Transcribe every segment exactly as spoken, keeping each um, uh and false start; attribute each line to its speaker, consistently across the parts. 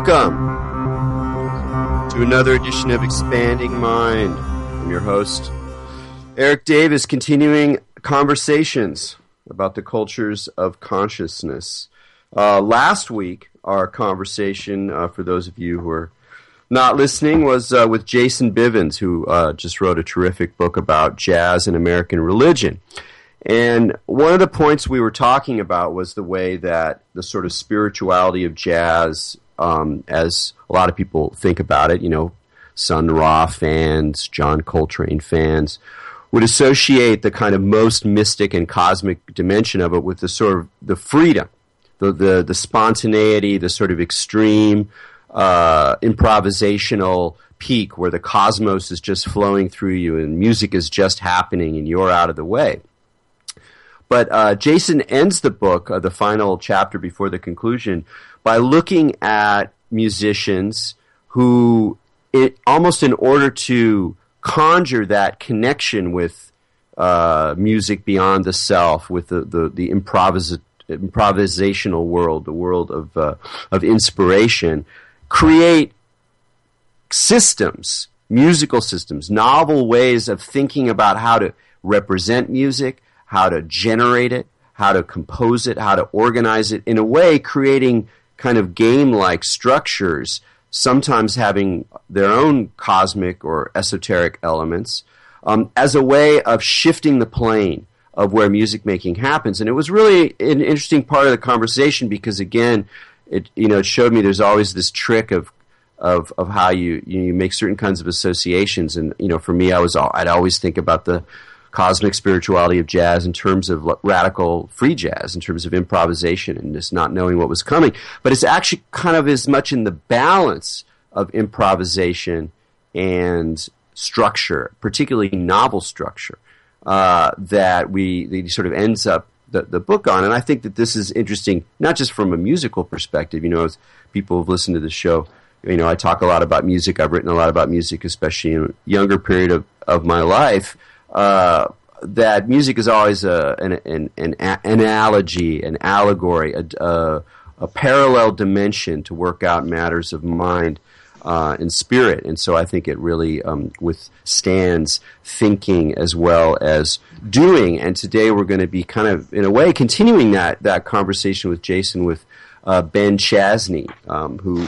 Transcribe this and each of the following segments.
Speaker 1: Welcome to another edition of Expanding Mind. I'm your host, Eric Davis, continuing conversations about the cultures of consciousness. Uh, last week, our conversation, uh, for those of you who are not listening, was uh, with Jason Bivens, who uh, just wrote a terrific book about jazz and American religion. And one of the points we were talking about was the way that the sort of spirituality of jazz, um, as a lot of people think about it, you know, Sun Ra fans, John Coltrane fans, would associate the kind of most mystic and cosmic dimension of it with the sort of the freedom, the the, the spontaneity, the sort of extreme uh, improvisational peak where the cosmos is just flowing through you and music is just happening and you're out of the way. But uh, Jason ends the book, uh, the final chapter before the conclusion, by looking at musicians who, it, almost in order to conjure that connection with uh, music beyond the self, with the the, the improvis- improvisational world, the world of uh, of inspiration, create systems, musical systems, novel ways of thinking about how to represent music, how to generate it, how to compose it, how to organize it, in a way creating kind of game-like structures, sometimes having their own cosmic or esoteric elements, um, as a way of shifting the plane of where music making happens. And it was really an interesting part of the conversation because, again, it you know it showed me there's always this trick of of of how you you make certain kinds of associations. And you know, for me, I was I'd always think about the cosmic spirituality of jazz in terms of radical free jazz, in terms of improvisation and just not knowing what was coming. But it's actually kind of as much in the balance of improvisation and structure, particularly novel structure, uh, that we that sort of ends up the, the book on. And I think that this is interesting, not just from a musical perspective. You know, as people have listened to the show, you know, I talk a lot about music. I've written a lot about music, especially in a younger period of, of my life. Uh, that music is always a, an, an, an, an analogy, an allegory, a, a, a parallel dimension to work out matters of mind uh, and spirit. And so I think it really um, withstands thinking as well as doing. And today we're going to be kind of, in a way, continuing that, that conversation with Jason, with uh, Ben Chasney, um, who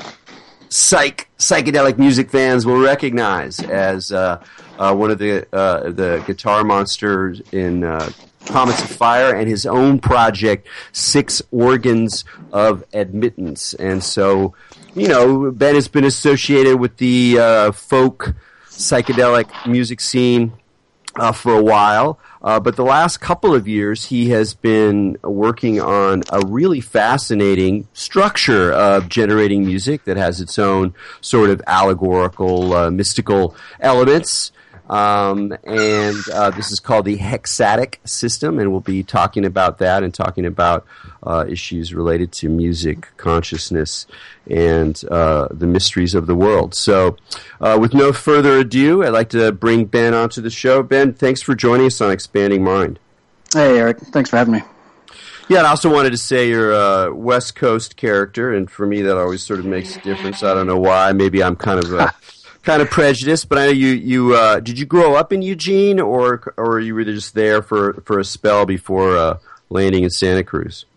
Speaker 1: psych psychedelic music fans will recognize as uh, uh, one of the uh, the guitar monsters in uh, Comets of Fire, and his own project, Six Organs of Admittance. And so, you know, Ben has been associated with the uh, folk psychedelic music scene uh, for a while. Uh, but the last couple of years, he has been working on a really fascinating structure of generating music that has its own sort of allegorical, uh, mystical elements. Um, and uh, this is called the Hexatic System, and we'll be talking about that and talking about uh, issues related to music, consciousness, and uh, the mysteries of the world. So, uh, with no further ado, I'd like to bring Ben onto the show. Ben, thanks for joining us on Expanding Mind.
Speaker 2: Hey, Eric. Thanks for having me.
Speaker 1: Yeah, and I also wanted to say you're a West Coast character, and for me that always sort of makes a difference. I don't know why. Maybe I'm kind of a... kind of prejudiced, but I know you. You uh, did you grow up in Eugene, or or you were just there for, for a spell before uh, landing in Santa Cruz?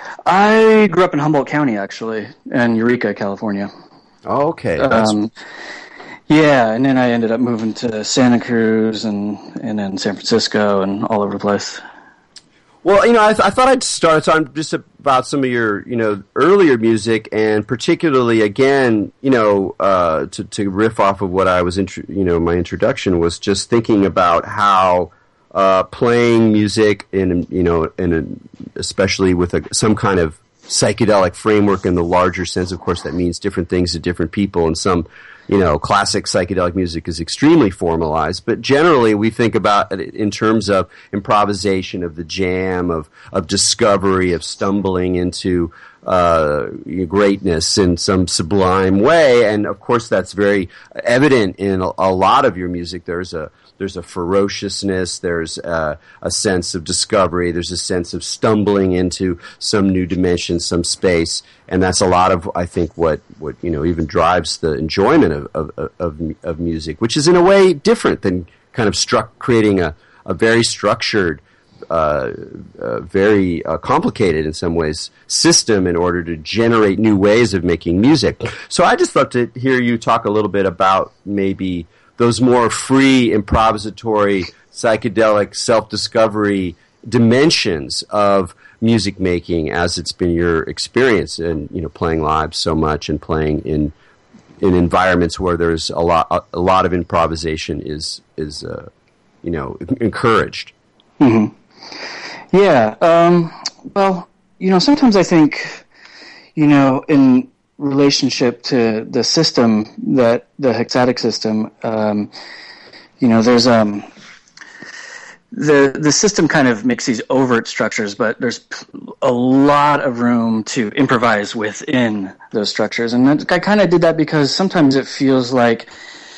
Speaker 2: I grew up in Humboldt County, actually, in Eureka, California.
Speaker 1: Oh, okay. That's...
Speaker 2: Um, yeah, and then I ended up moving to Santa Cruz and and then San Francisco and all over the place.
Speaker 1: Well, you know, I, th- I thought I'd start talking just about some of your, you know, earlier music, and particularly, again, you know, uh, to, to riff off of what I was, intro- you know, my introduction was just thinking about how uh, playing music in, you know, in a, especially with a, some kind of psychedelic framework in the larger sense. Of course, that means different things to different people, and some, you know, classic psychedelic music is extremely formalized, but generally we think about it in terms of improvisation, of the jam, of, of discovery, of stumbling into uh, greatness in some sublime way. And of course, that's very evident in a, a lot of your music. There's a there's a ferociousness. There's a, a sense of discovery. There's a sense of stumbling into some new dimension, some space, and that's a lot of, I think, what, what you know even drives the enjoyment of of, of of music, which is in a way different than kind of struck creating a a very structured, uh, uh, very uh, complicated in some ways system in order to generate new ways of making music. So I just love to hear you talk a little bit about maybe those more free, improvisatory, psychedelic, self-discovery dimensions of music making as it's been your experience and, you know, playing live so much and playing in in environments where there's a lot a, a lot of improvisation is is uh, you know encouraged.
Speaker 2: Mm-hmm. Yeah. Um, well, you know, sometimes I think, you know, in relationship to the system, that the hexatic system, um, you know, there's um, the the system kind of makes these overt structures, but there's a lot of room to improvise within those structures. And I kind of did that because sometimes it feels like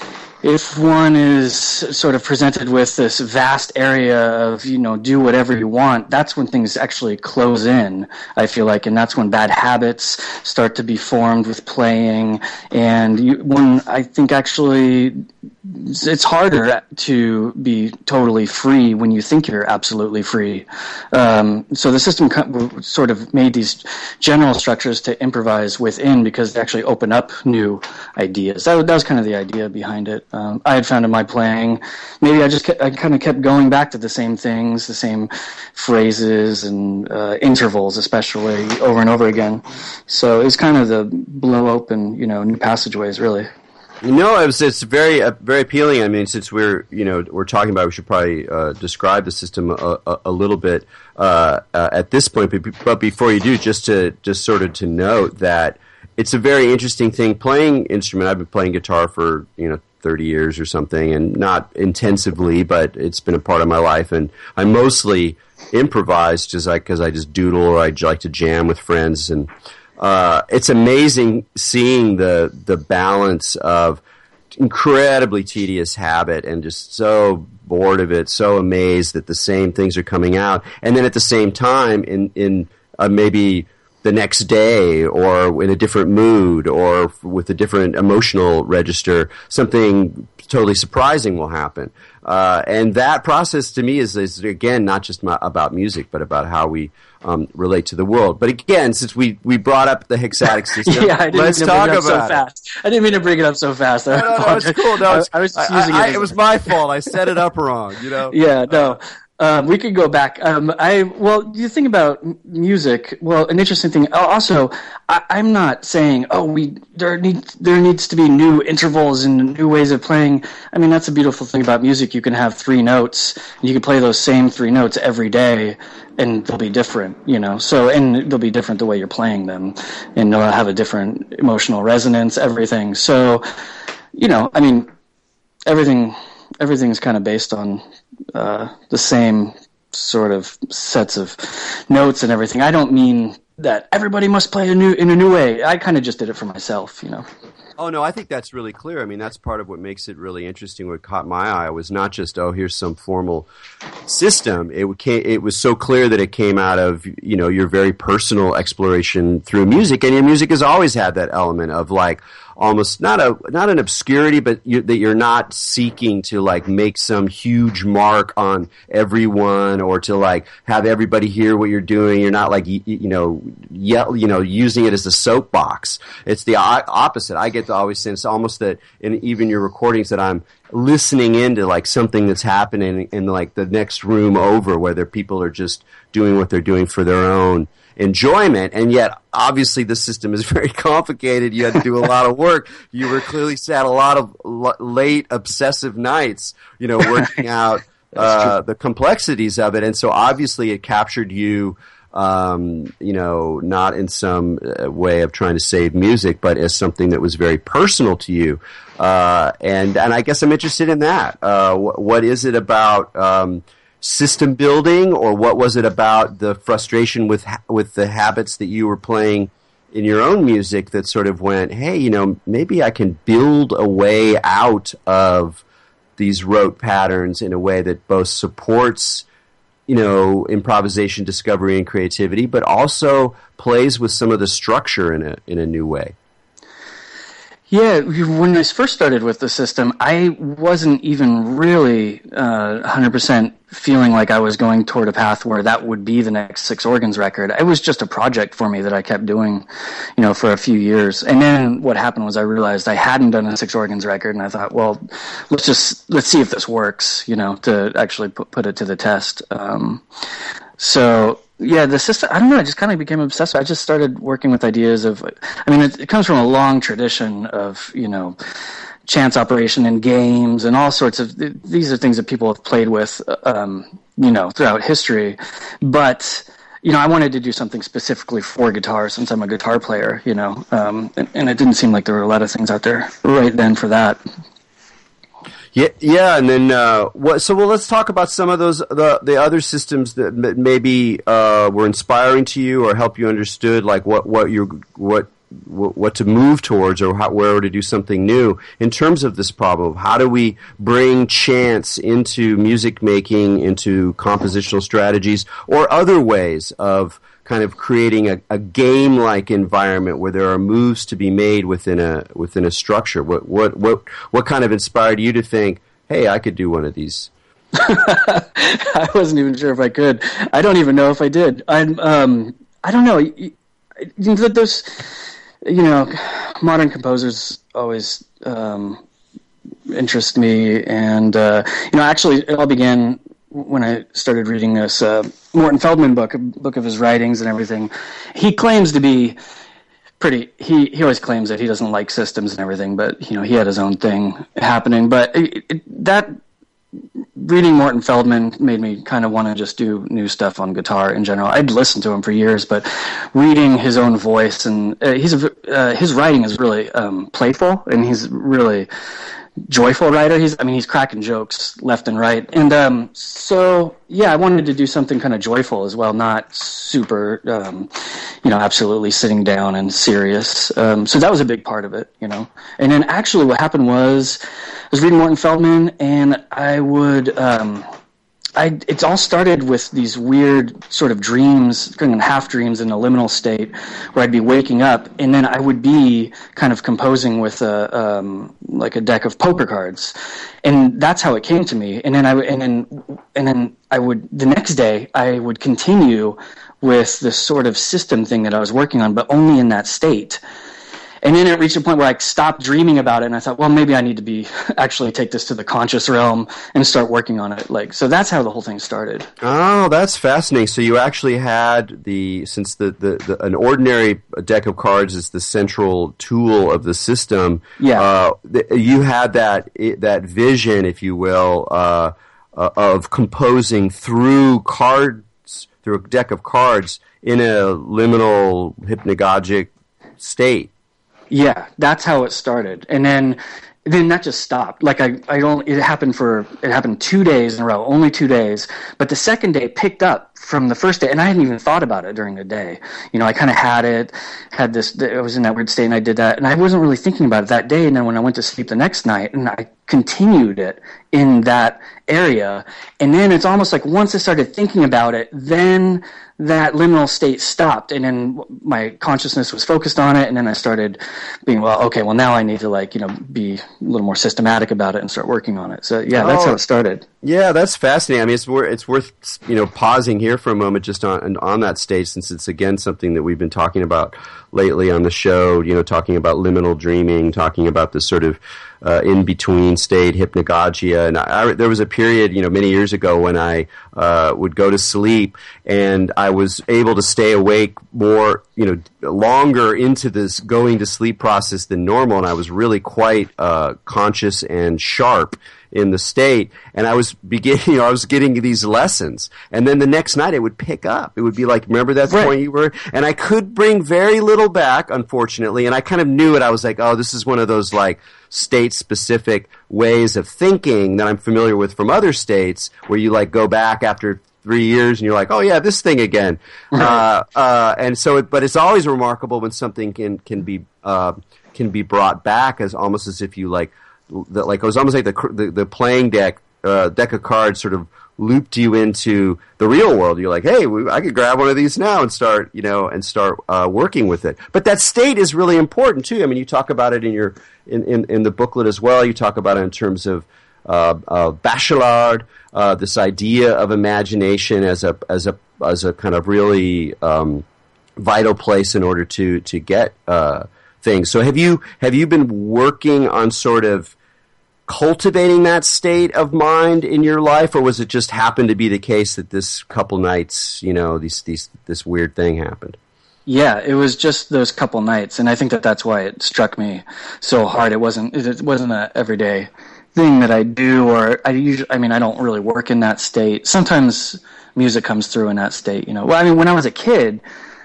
Speaker 2: if one is sort of presented with this vast area of, you know, do whatever you want, that's when things actually close in, I feel like, and that's when bad habits start to be formed with playing. And you, when I think actually it's harder to be totally free when you think you're absolutely free. Um, so the system sort of made these general structures to improvise within because they actually open up new ideas. That, that was kind of the idea behind it. Um, I had found in my playing, maybe I just kept, I kind of kept going back to the same things, the same phrases and uh, intervals, especially over and over again. So it was kind of the blow open, you know, new passageways, really.
Speaker 1: No, it was, it's very uh, very appealing. I mean, since we're you know we're talking about, it, we should probably uh, describe the system a, a, a little bit uh, uh, at this point. But, but before you do, just to just sort of to note that it's a very interesting thing playing instrument. I've been playing guitar for you know thirty years or something, and not intensively, but it's been a part of my life. And I mostly improvise just like because I just doodle or I like to jam with friends and. Uh, it's amazing seeing the the balance of incredibly tedious habit and just so bored of it, so amazed that the same things are coming out, and then at the same time, in in uh, maybe the next day or in a different mood or with a different emotional register, something totally surprising will happen. Uh, and that process to me is, is again, not just my, about music, but about how we um, relate to the world. But again, since we, we brought up the hexatic system,
Speaker 2: yeah, I didn't
Speaker 1: let's
Speaker 2: mean to
Speaker 1: talk
Speaker 2: bring it up
Speaker 1: about
Speaker 2: so fast. I didn't mean to bring it up so fast.
Speaker 1: No, no, no, it's cool. No, it's,
Speaker 2: I, I was just
Speaker 1: I,
Speaker 2: using
Speaker 1: I,
Speaker 2: it.
Speaker 1: It was my fault. I set it up wrong, you know?
Speaker 2: Yeah, no. Um, we could go back. Um, I well, you think about m- music. Well, an interesting thing. Also, I, I'm not saying, oh, we there needs there needs to be new intervals and new ways of playing. I mean, that's a beautiful thing about music. You can have three notes. And you can play those same three notes every day, and they'll be different. You know, so and they'll be different the way you're playing them, and they'll have a different emotional resonance. Everything. So, you know, I mean, everything. Everything's kind of based on uh, the same sort of sets of notes and everything. I don't mean that everybody must play a new in a new way. I kind of just did it for myself, you know.
Speaker 1: Oh, no, I think that's really clear. I mean, that's part of what makes it really interesting. What caught my eye was not just, oh, here's some formal system. It came, it was so clear that it came out of, you know, your very personal exploration through music. And your music has always had that element of, like, almost not a not an obscurity, but you, that you're not seeking to like make some huge mark on everyone or to like have everybody hear what you're doing. You're not like you, you know yell, you know using it as a soapbox. It's the opposite. I get to always sense almost that in even your recordings that I'm listening into like something that's happening in like the next room over, whether people are just doing what they're doing for their own enjoyment, and yet obviously the system is very complicated. You had to do a lot of work. You were clearly sat a lot of l- late obsessive nights, you know, working out uh, the complexities of it, and so obviously it captured you, um, you know, not in some uh, way of trying to save music, but as something that was very personal to you. Uh, and and I guess I'm interested in that. Uh, wh- what is it about? Um, system building, or what was it about the frustration with ha- with the habits that you were playing in your own music that sort of went, hey, you know, maybe I can build a way out of these rote patterns in a way that both supports, you know, improvisation, discovery, and creativity, but also plays with some of the structure in a in a new way?
Speaker 2: Yeah, when I first started with the system, I wasn't even really uh, one hundred percent feeling like I was going toward a path where that would be the next Six Organs record. It was just a project for me that I kept doing, you know, for a few years. And then what happened was I realized I hadn't done a Six Organs record, and I thought, well, let's just let's see if this works, you know, to actually put put it to the test. Um, so. Yeah, the system, I don't know, I just kind of became obsessed. I just started working with ideas of, I mean, it, it comes from a long tradition of, you know, chance operation in games and all sorts of, these are things that people have played with, um, you know, throughout history. But, you know, I wanted to do something specifically for guitar since I'm a guitar player, you know, um, and, and it didn't seem like there were a lot of things out there right then for that.
Speaker 1: Yeah, yeah, and then uh, what? So, well, let's talk about some of those the the other systems that maybe uh, were inspiring to you or help you understood, like what what you what what to move towards or how, where to do something new in terms of this problem. How do we bring chance into music making, into compositional strategies, or other ways of kind of creating a, a game-like environment where there are moves to be made within a within a structure? What what what what kind of inspired you to think, hey, I could do one of these?
Speaker 2: I wasn't even sure if I could. I don't even know if I did. I'm um I don't know. You know, those, you know, modern composers always um, interest me, and uh, you know, actually, it all began when I started reading this uh, Morton Feldman book, a book of his writings and everything. He claims to be pretty, he, he always claims that he doesn't like systems and everything, but, you know, he had his own thing happening. But it, it, that, reading Morton Feldman made me kind of want to just do new stuff on guitar in general. I'd listened to him for years, but reading his own voice, and uh, he's a, uh, his writing is really um, playful, and he's really joyful writer. He's, I mean, he's cracking jokes left and right. And um, so, yeah, I wanted to do something kind of joyful as well, not super, um, you know, absolutely sitting down and serious. Um, so that was a big part of it, you know. And then actually what happened was I was reading Morton Feldman, and I would, um, I, it's all started with these weird sort of dreams, kind of half dreams in a liminal state, where I'd be waking up, and then I would be kind of composing with a um, like a deck of poker cards, and that's how it came to me. And then I and then and then I would the next day I would continue with this sort of system thing that I was working on, but only in that state. And then it reached a point where I stopped dreaming about it, and I thought, well, maybe I need to be actually take this to the conscious realm and start working on it. Like, so that's how the whole thing started.
Speaker 1: Oh, that's fascinating. So you actually had the since the, the, the an ordinary deck of cards is the central tool of the system.
Speaker 2: Yeah,
Speaker 1: uh, you had that that vision, if you will, uh, uh, of composing through cards, through a deck of cards in a liminal hypnagogic state.
Speaker 2: Yeah, that's how it started, and then then that just stopped. Like I, I only it happened for it happened two days in a row, only two days. But the second day picked up from the first day, and I hadn't even thought about it during the day. You know, I kind of had it, had this. I was in that weird state, and I did that, and I wasn't really thinking about it that day. And then when I went to sleep the next night, and I continued it in that area, and then it's almost like once I started thinking about it, then that liminal state stopped, and then my consciousness was focused on it, and then I started being, well, okay, well, now I need to, like, you know, be a little more systematic about it and start working on it. So, yeah, that's oh, how it started.
Speaker 1: Yeah, that's fascinating. I mean, it's worth, it's worth, you know, pausing here for a moment just on on that stage, since it's, again, something that we've been talking about lately on the show, you know, talking about liminal dreaming, talking about this sort of uh, in-between state, hypnagogia. And I, I, there was a period, you know, many years ago when I uh, would go to sleep, and I was able to stay awake more, you know, longer into this going to sleep process than normal, and I was really quite uh, conscious and sharp in the state, and I was beginning, you know, I was getting these lessons, and then the next night it would pick up. It would be like, remember that
Speaker 2: right.
Speaker 1: point you were, and I could bring very little back, unfortunately, and I kind of knew it. I was like, oh, this is one of those like state-specific ways of thinking that I'm familiar with from other states, where you like go back after three years, and you're like, oh yeah, this thing again. uh, uh, and so, it, but it's always remarkable when something can can be uh, can be brought back as almost as if you like, the, like it was almost like the the, the playing deck uh, deck of cards sort of looped you into the real world. You're like, hey, we, I could grab one of these now and start, you know, and start uh, working with it. But that state is really important too. I mean, you talk about it in your in, in, in the booklet as well. You talk about it in terms of uh, uh, Bachelard, uh, this idea of imagination as a as a as a kind of really um, vital place in order to to get uh, things. So have you have you been working on sort of cultivating that state of mind in your life, or was it just happened to be the case that this couple nights, you know, these these this weird thing happened?
Speaker 2: Yeah, it was just those couple nights, and I think that that's why it struck me so hard. It wasn't it wasn't a everyday thing that I do, or I usually, I mean, I don't really work in that state. Sometimes music comes through in that state, you know. Well, I mean, when I was a kid,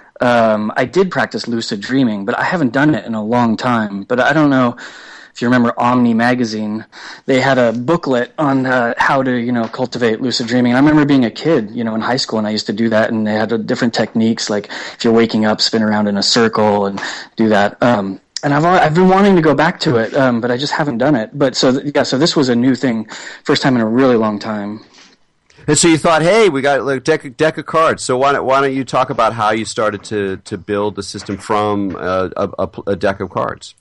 Speaker 2: um, I did practice lucid dreaming, but I haven't done it in a long time. But I don't know if you remember Omni magazine, they had a booklet on uh, how to, you know, cultivate lucid dreaming. And I remember being a kid, you know, in high school, and I used to do that, and they had uh, different techniques, like if you're waking up, spin around in a circle and do that. Um, and I've I've been wanting to go back to it, um, but I just haven't done it. But so yeah, so this was a new thing, first time in a really long time.
Speaker 1: And so you thought, hey, we got a deck, deck of cards. So why don't, why don't you talk about how you started to, to build the system from uh, a, a, a deck of cards?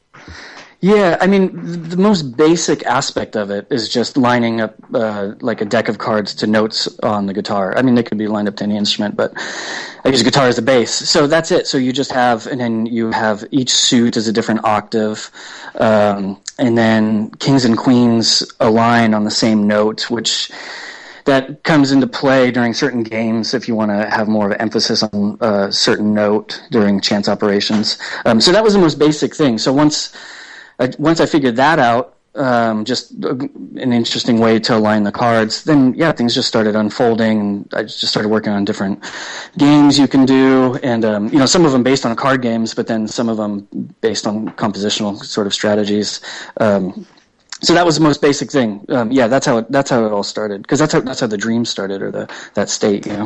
Speaker 2: Yeah, I mean, the most basic aspect of it is just lining up uh, like a deck of cards to notes on the guitar. I mean, they could be lined up to any instrument, but I use guitar as a bass. So that's it. So you just have, and then you have each suit is a different octave, um, and then kings and queens align on the same note, which that comes into play during certain games if you want to have more of an emphasis on a certain note during chance operations. Um, so that was the most basic thing. So once I, once I figured that out, um, just an interesting way to align the cards, then yeah, things just started unfolding, and I just started working on different games you can do, and um, you know, some of them based on card games, but then some of them based on compositional sort of strategies. Um, so that was the most basic thing. Um, yeah, that's how it, that's how it all started, because that's how that's how the dream started, or the that state, you know.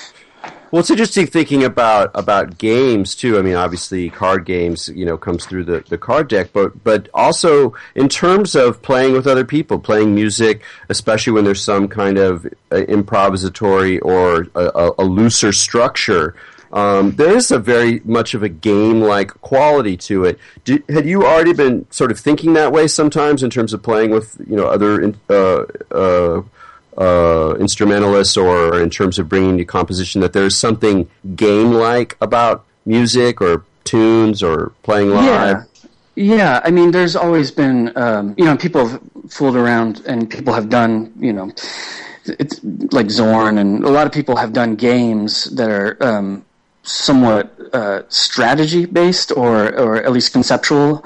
Speaker 1: Well, it's interesting thinking about, about games too. I mean, obviously, card games, you know, comes through the, the card deck, but but also in terms of playing with other people, playing music, especially when there's some kind of uh, improvisatory or a, a, a looser structure. Um, there is a very much of a game-like quality to it. Did, had you already been sort of thinking that way sometimes in terms of playing with, you know, other uh, uh, Uh, instrumentalists, or in terms of bringing to composition, that there's something game-like about music or tunes or playing live?
Speaker 2: Yeah, yeah. I mean, there's always been, um, you know, people have fooled around, and people have done, you know, it's like Zorn, and a lot of people have done games that are um, somewhat uh, strategy-based, or or at least conceptual.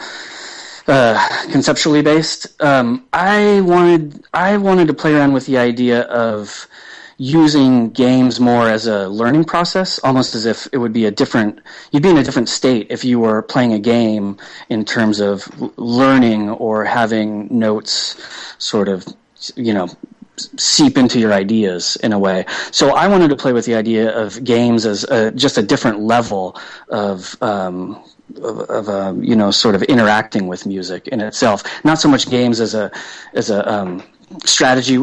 Speaker 2: Uh, conceptually based. Um, I wanted I wanted to play around with the idea of using games more as a learning process, almost as if it would be a different. You'd be in a different state if you were playing a game in terms of learning or having notes, sort of, you know, seep into your ideas in a way. So I wanted to play with the idea of games as a, just a different level of. Um, of, of uh, you know, sort of interacting with music in itself. Not so much games as a as a um, strategy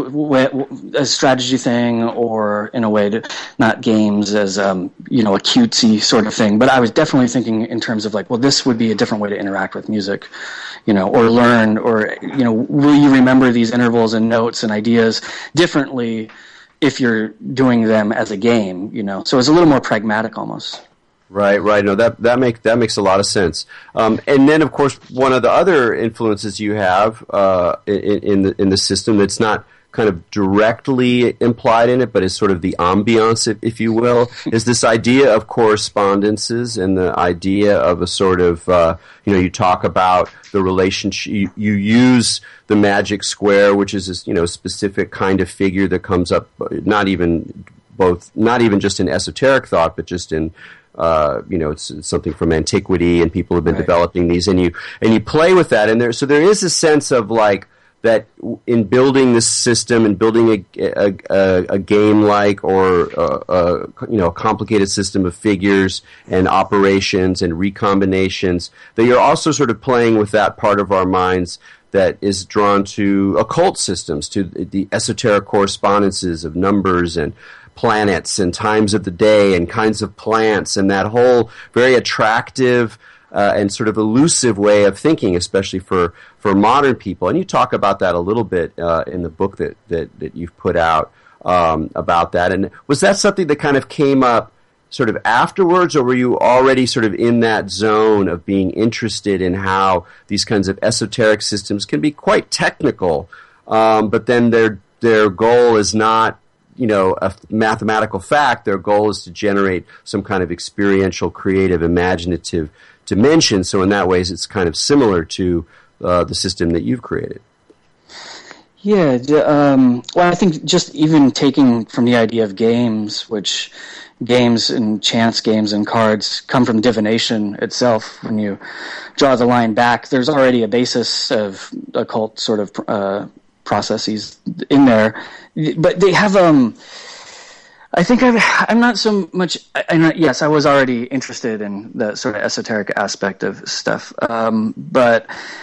Speaker 2: a strategy thing, or in a way to not games as um, you know, a cutesy sort of thing. But I was definitely thinking in terms of like, well, this would be a different way to interact with music, you know, or learn, or you know, will you remember these intervals and notes and ideas differently if you're doing them as a game, you know? So it's a little more pragmatic almost.
Speaker 1: Right, right. No, that that makes that makes a lot of sense. Um, and then, of course, one of the other influences you have uh, in, in the in the system that's not kind of directly implied in it, but is sort of the ambiance, if, if you will, is this idea of correspondences, and the idea of a sort of uh, you know, you talk about the relationship. You, you use the magic square, which is this, you know, specific kind of figure that comes up, not even both, not even just in esoteric thought, but just in Uh, you know, it's, it's something from antiquity, and people have been
Speaker 2: right.
Speaker 1: developing these, and you and you play with that, and there. So there is a sense of like that in building this system and building a, a, a, a game-like or a, a, you know, a complicated system of figures and operations and recombinations, that you're also sort of playing with that part of our minds that is drawn to occult systems, to the esoteric correspondences of numbers and planets and times of the day and kinds of plants, and that whole very attractive uh, and sort of elusive way of thinking, especially for, for modern people. And you talk about that a little bit uh, in the book that, that, that you've put out um, about that. And was that something that kind of came up sort of afterwards, or were you already sort of in that zone of being interested in how these kinds of esoteric systems can be quite technical, um, but then their their goal is not, you know, a mathematical fact. Their goal is to generate some kind of experiential, creative, imaginative dimension. So in that way, it's kind of similar to uh, the system that you've created.
Speaker 2: Yeah. Um, well, I think just even taking from the idea of games, which games and chance games and cards come from divination itself. When you draw the line back, there's already a basis of occult sort of uh, processes in there. But they have, um, I think I've, I'm not so much, I, I'm not, yes, I was already interested in the sort of esoteric aspect of stuff. Um, but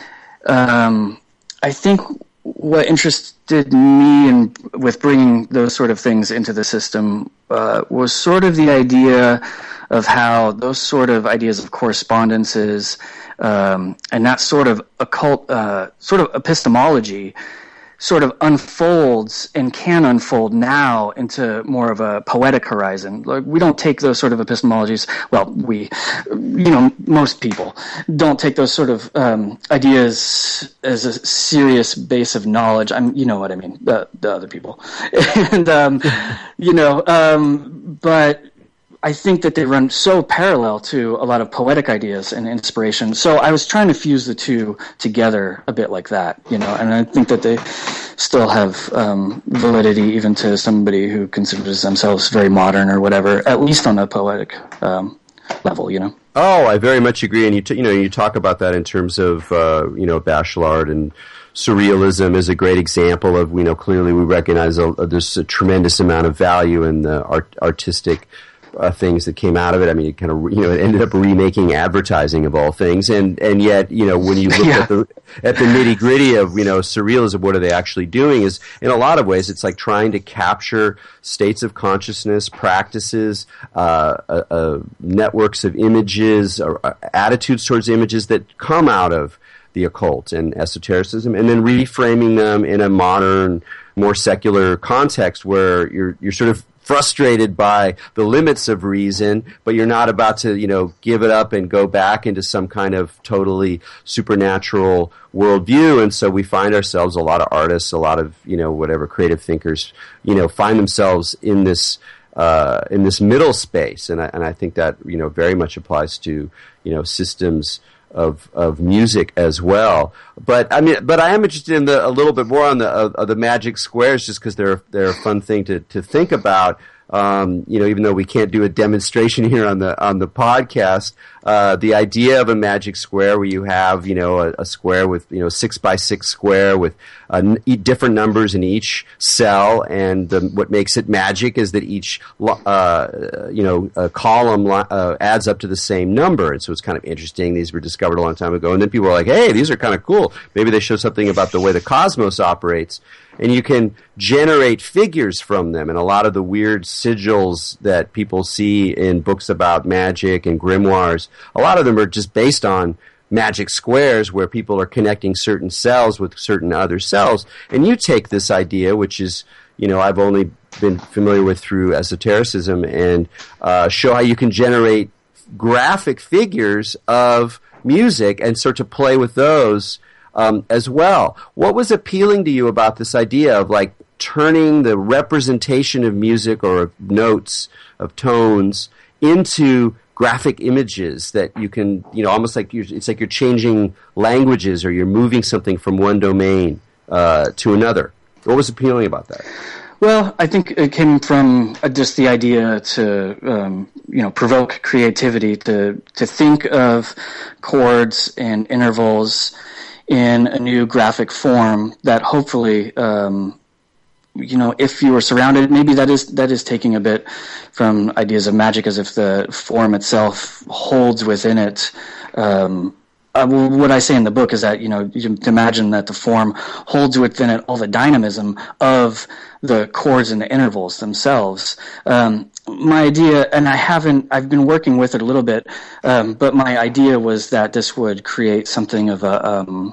Speaker 2: um, I think what interested me in with bringing those sort of things into the system uh, was sort of the idea of how those sort of ideas of correspondences um, and that sort of occult, uh, sort of epistemology sort of unfolds and can unfold now into more of a poetic horizon. Like, we don't take those sort of epistemologies, well, we, you know, most people don't take those sort of um, ideas as a serious base of knowledge. I'm, you know what I mean, the, the other people. and, um, you know, um, but I think that they run so parallel to a lot of poetic ideas and inspiration. So I was trying to fuse the two together a bit like that, you know, and I think that they still have um, validity even to somebody who considers themselves very modern or whatever, at least on a poetic um, level, you know.
Speaker 1: Oh, I very much agree. And you, t- you know, you talk about that in terms of, uh, you know, Bachelard and surrealism is a great example of, you know, clearly we recognize a, a, there's a tremendous amount of value in the art, artistic Uh, things that came out of it. I mean, it kind of, you know, it ended up remaking advertising of all things, and and yet, you know, when you look
Speaker 2: yeah.
Speaker 1: at the at the nitty gritty of, you know, surrealism, what are they actually doing? Is in a lot of ways, it's like trying to capture states of consciousness, practices, uh, uh, uh, networks of images, or uh, attitudes towards images that come out of the occult and esotericism, and then reframing them in a modern, more secular context where you're you're sort of frustrated by the limits of reason, but you're not about to, you know, give it up and go back into some kind of totally supernatural worldview. And so we find ourselves, a lot of artists, a lot of, you know, whatever creative thinkers, you know, find themselves in this uh, in this middle space. And I, and I think that, you know, very much applies to, you know, systems of of music as well. But I mean, but I am interested in the a little bit more on the of, of the magic squares, just because they're they're a fun thing to to think about. Um, you know, even though we can't do a demonstration here on the on the podcast, uh, the idea of a magic square where you have, you know, a, a square with, you know, six by six square with uh, n- different numbers in each cell, and the, what makes it magic is that each, uh, you know, a column uh, adds up to the same number, and so it's kind of interesting. These were discovered a long time ago, and then people were like, "Hey, these are kind of cool. Maybe they show something about the way the cosmos operates." And you can generate figures from them, and a lot of the weird sigils that people see in books about magic and grimoires, a lot of them are just based on magic squares where people are connecting certain cells with certain other cells. And you take this idea, which is, you know, I've only been familiar with through esotericism, and uh, show how you can generate graphic figures of music and start to play with those Um, as well. What was appealing to you about this idea of, like, turning the representation of music or of notes, of tones, into graphic images that you can, you know, almost like you're, it's like you're changing languages, or you're moving something from one domain uh, to another? What was appealing about that?
Speaker 2: Well, I think it came from uh, just the idea to, um, you know, provoke creativity, to to think of chords and intervals in a new graphic form that hopefully, um, you know, if you were surrounded, maybe that is that is taking a bit from ideas of magic, as if the form itself holds within it. Um, uh, what I say in the book is that, you know, you imagine that the form holds within it all the dynamism of the chords and the intervals themselves. Um, my idea, and I haven't, I've been working with it a little bit, um, but my idea was that this would create something of a, um,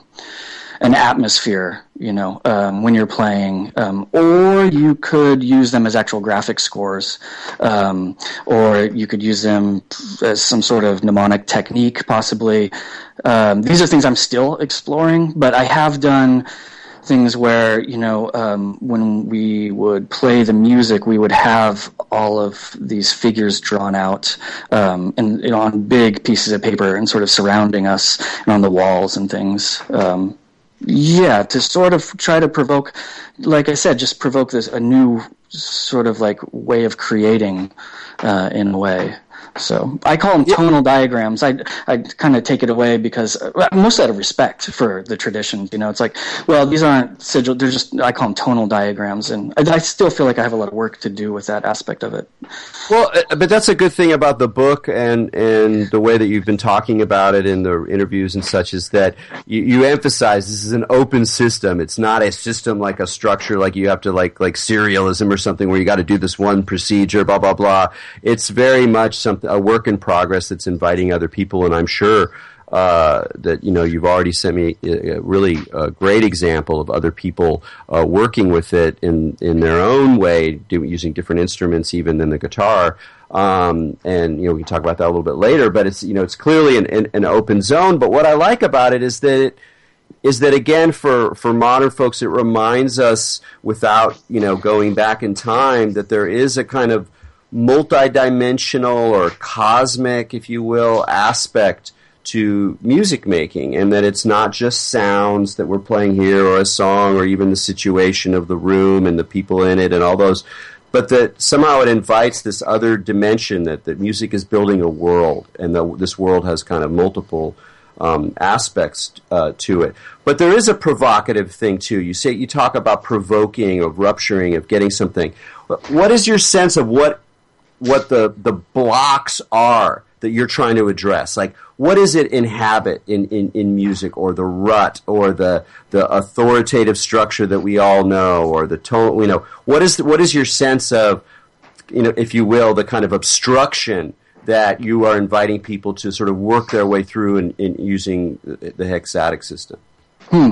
Speaker 2: an atmosphere, you know, um, when you're playing, um, or you could use them as actual graphic scores, um, or you could use them as some sort of mnemonic technique, possibly. Um, these are things I'm still exploring, but I have done things where, you know, um, when we would play the music, we would have all of these figures drawn out um, and, you know, on big pieces of paper and sort of surrounding us and on the walls and things. Um, yeah, to sort of try to provoke, like I said, just provoke this a new sort of like way of creating uh, in a way. So I call them tonal diagrams. I I kind of take it away because uh, mostly out of respect for the traditions. You know, it's like, well, these aren't sigil. They're just, I call them tonal diagrams, and I, I still feel like I have a lot of work to do with that aspect of it.
Speaker 1: Well, but that's a good thing about the book and and the way that you've been talking about it in the interviews and such, is that you, you emphasize this is an open system. It's not a system like a structure like you have to like like serialism or something where you got to do this one procedure, blah blah blah. It's very much something, a work in progress that's inviting other people, and I'm sure uh, that, you know, you've already sent me a, a really a great example of other people uh, working with it in, in their own way, do, using different instruments even than the guitar. Um, and, you know, we can talk about that a little bit later, but it's, you know, it's clearly an, an, an open zone. But what I like about it is that it, is that, again, for, for modern folks, it reminds us, without, you know, going back in time, that there is a kind of multidimensional or cosmic, if you will, aspect to music making, and that it's not just sounds that we're playing here or a song or even the situation of the room and the people in it and all those, but that somehow it invites this other dimension, that, that music is building a world, and that this world has kind of multiple um, aspects uh, to it. But there is a provocative thing too. You say, you talk about provoking, of rupturing, of getting something. What is your sense of what what the, the blocks are that you're trying to address? Like, what does it inhabit in, in, in music, or the rut, or the the authoritative structure that we all know, or the tone, you know, what is the, what is your sense of, you know, if you will, the kind of obstruction that you are inviting people to sort of work their way through in, in using the, the hexatic system?
Speaker 2: Hmm.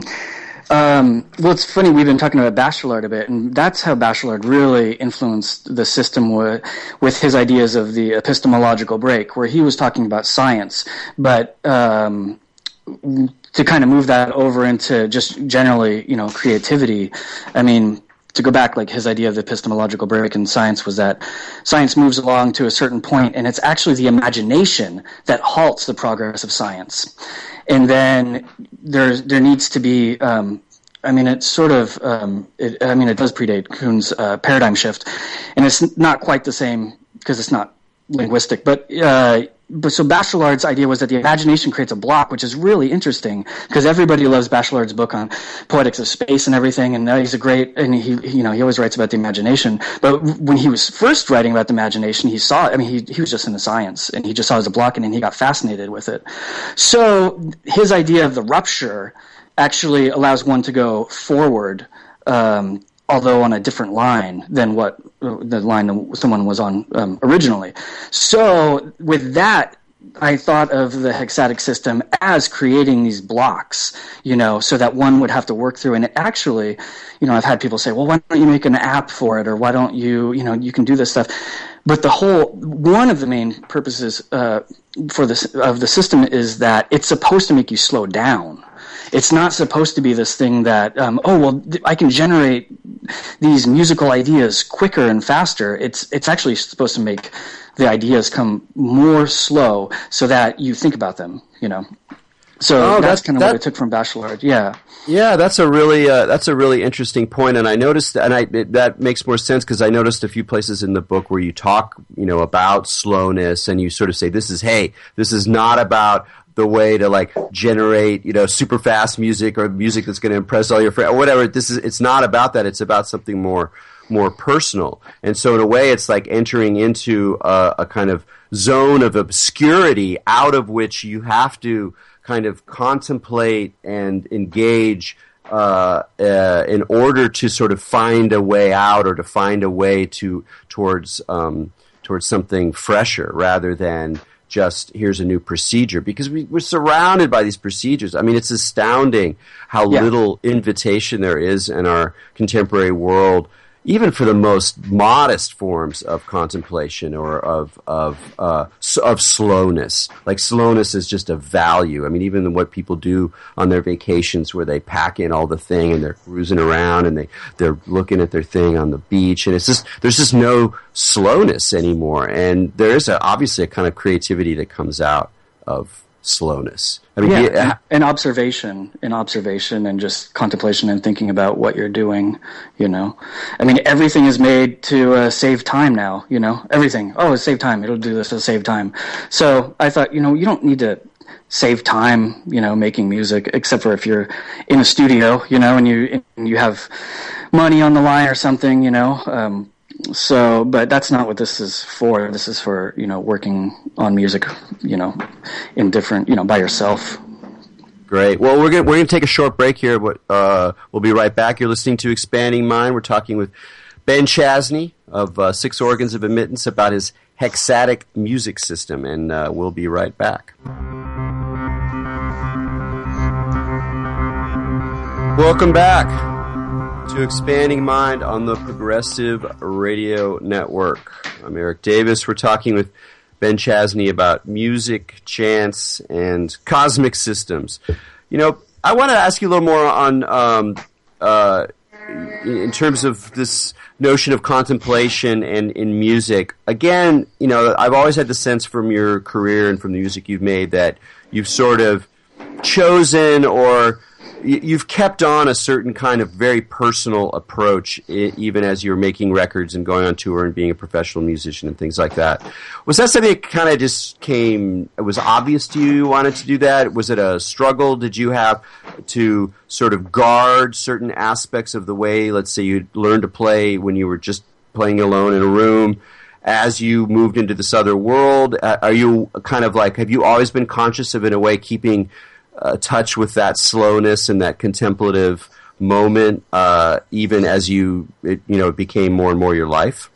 Speaker 2: Um, well, it's funny, we've been talking about Bachelard a bit, and that's how Bachelard really influenced the system with, with his ideas of the epistemological break, where he was talking about science, but um, to kind of move that over into just generally, you know, creativity. I mean, to go back, like his idea of the epistemological break in science was that science moves along to a certain point, and it's actually the imagination that halts the progress of science. And then there there needs to be, um, I mean, it's sort of, um, it, I mean, it does predate Kuhn's uh, paradigm shift, and it's not quite the same because it's not linguistic, but uh, but so Bachelard's idea was that the imagination creates a block, which is really interesting because everybody loves Bachelard's book on poetics of space and everything, and uh, he's a great, and he, you know, he always writes about the imagination. But when he was first writing about the imagination, he saw, I mean, he he was just into science, and he just saw it as a block, and then he got fascinated with it. So his idea of the rupture actually allows one to go forward, um, although on a different line than what the line that someone was on um, originally. So with that, I thought of the hexatic system as creating these blocks, you know, so that one would have to work through. And it actually, you know, I've had people say, well, why don't you make an app for it? Or why don't you, you know, you can do this stuff. But the whole, one of the main purposes uh, for this of the system is that it's supposed to make you slow down. It's not supposed to be this thing that, um, oh, well, th- I can generate these musical ideas quicker and faster. It's it's actually supposed to make the ideas come more slow so that you think about them, you know. So
Speaker 1: oh,
Speaker 2: that's, that's kind of
Speaker 1: that,
Speaker 2: what I took from Bachelard. Yeah.
Speaker 1: Yeah, that's a really uh, that's a really interesting point, and I noticed, and I it, that makes more sense because I noticed a few places in the book where you talk, you know, about slowness, and you sort of say, this is, hey, this is not about the the way to like generate, you know, super fast music or music that's going to impress all your friends or whatever. This is, it's not about that. It's about something more, more personal. And so in a way, it's like entering into a, a kind of zone of obscurity out of which you have to kind of contemplate and engage uh, uh, in order to sort of find a way out or to find a way to towards um, towards something fresher rather than just here's a new procedure, because we, we're surrounded by these procedures. I mean, it's astounding how yeah. little invitation there is in our contemporary world, even for the most modest forms of contemplation or of of uh, of slowness. Like slowness is just a value. I mean, even what people do on their vacations, where they pack in all the thing and they're cruising around and they they're looking at their thing on the beach, and it's just there's just no slowness anymore. And there is a, obviously a kind of creativity that comes out of slowness. I mean,
Speaker 2: yeah,
Speaker 1: yeah,
Speaker 2: and observation, and observation, and just contemplation and thinking about what you're doing. You know, I mean, everything is made to uh, save time now. You know, everything. Oh, it's save time. It'll do this. It'll save time. So I thought, you know, you don't need to save time. You know, making music, except for if you're in a studio. You know, and you and you have money on the line or something. You know. Um, So, but that's not what this is for. This is for, you know, working on music, you know, in different, you know, by yourself.
Speaker 1: Great. Well, we're going we're going to take a short break here, but uh, we'll be right back. You're listening to Expanding Mind. We're talking with Ben Chasney of uh, Six Organs of Admittance about his Hexatic music system, and uh, we'll be right back. Welcome back to Expanding Mind on the Progressive Radio Network. I'm Eric Davis. We're talking with Ben Chasney about music, chants, and cosmic systems. You know, I want to ask you a little more on, um, uh, in terms of this notion of contemplation and in music. Again, you know, I've always had the sense from your career and from the music you've made that you've sort of chosen or you've kept on a certain kind of very personal approach, even as you're making records and going on tour and being a professional musician and things like that. Was that something that kind of just came, it was obvious to you you wanted to do that? Was it a struggle? Did you have to sort of guard certain aspects of the way, let's say you learned to play when you were just playing alone in a room, as you moved into this other world? Are you kind of like, have you always been conscious of, in a way, keeping Uh, touch with that slowness and that contemplative moment, uh, even as you, it, you know, it became more and more your life?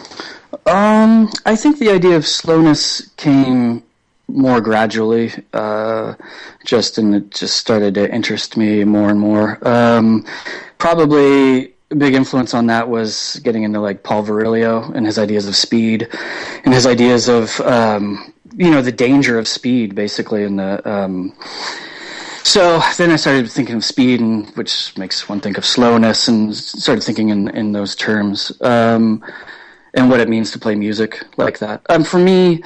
Speaker 2: Um, I think the idea of slowness came more gradually, uh, just and it just started to interest me more and more. Um, probably a big influence on that was getting into like Paul Virilio and his ideas of speed and his ideas of, um, you know, the danger of speed, basically, in the, um, so then I started thinking of speed, and which makes one think of slowness, and started thinking in, in those terms, um, and what it means to play music like that. Um, for me,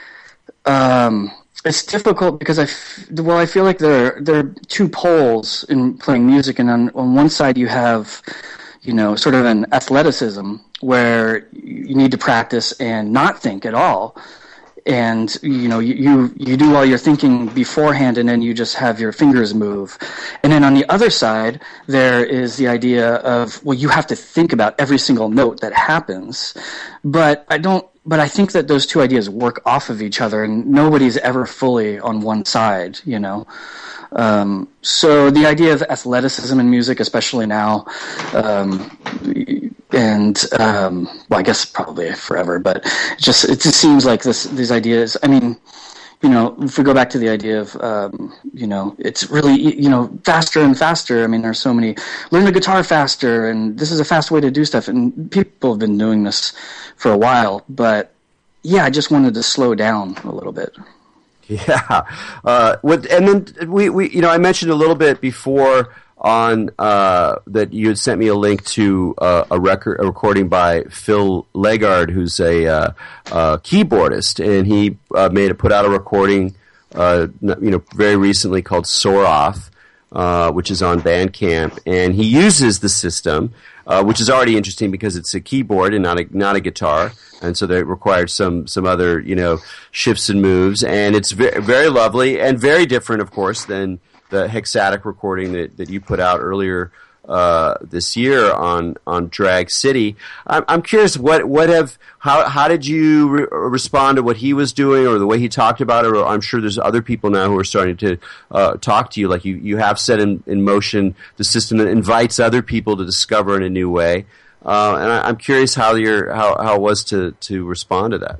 Speaker 2: um, it's difficult because I, f- well, I feel like there, there are two poles in playing music, and on, on one side you have, you know, sort of an athleticism where you need to practice and not think at all. And, you know, you, you do all your thinking beforehand, and then you just have your fingers move. And then on the other side, there is the idea of, well, you have to think about every single note that happens. But I don't, but I think that those two ideas work off of each other, and nobody's ever fully on one side, you know. Um, so the idea of athleticism in music, especially now, um, and um, well, I guess probably forever, but it just it just seems like this these ideas. I mean, you know, if we go back to the idea of, um, you know, it's really, you know, faster and faster. I mean, there's so many, learn the guitar faster, and this is a fast way to do stuff. And people have been doing this for a while, but yeah, I just wanted to slow down a little bit.
Speaker 1: Yeah. Uh, what, and then we, we, you know, I mentioned a little bit before on, uh, that you had sent me a link to, uh, a record, a recording by Phil Legard, who's a, uh, uh, keyboardist, and he, uh, made a, put out a recording, uh, you know, very recently called Soroth, uh, which is on Bandcamp, and he uses the system, uh, which is already interesting because it's a keyboard and not a not a guitar, and so that required some some other you know shifts and moves, and it's very, very lovely and very different, of course, than the Hexatic recording that, that you put out earlier uh, this year on on Drag City. I'm, I'm curious, what what have how how did you re- respond to what he was doing or the way he talked about it? Or I'm sure there's other people now who are starting to uh, talk to you, like you you have set in, in motion the system that invites other people to discover in a new way. Uh, and I, I'm curious how your how how it was to to respond to that.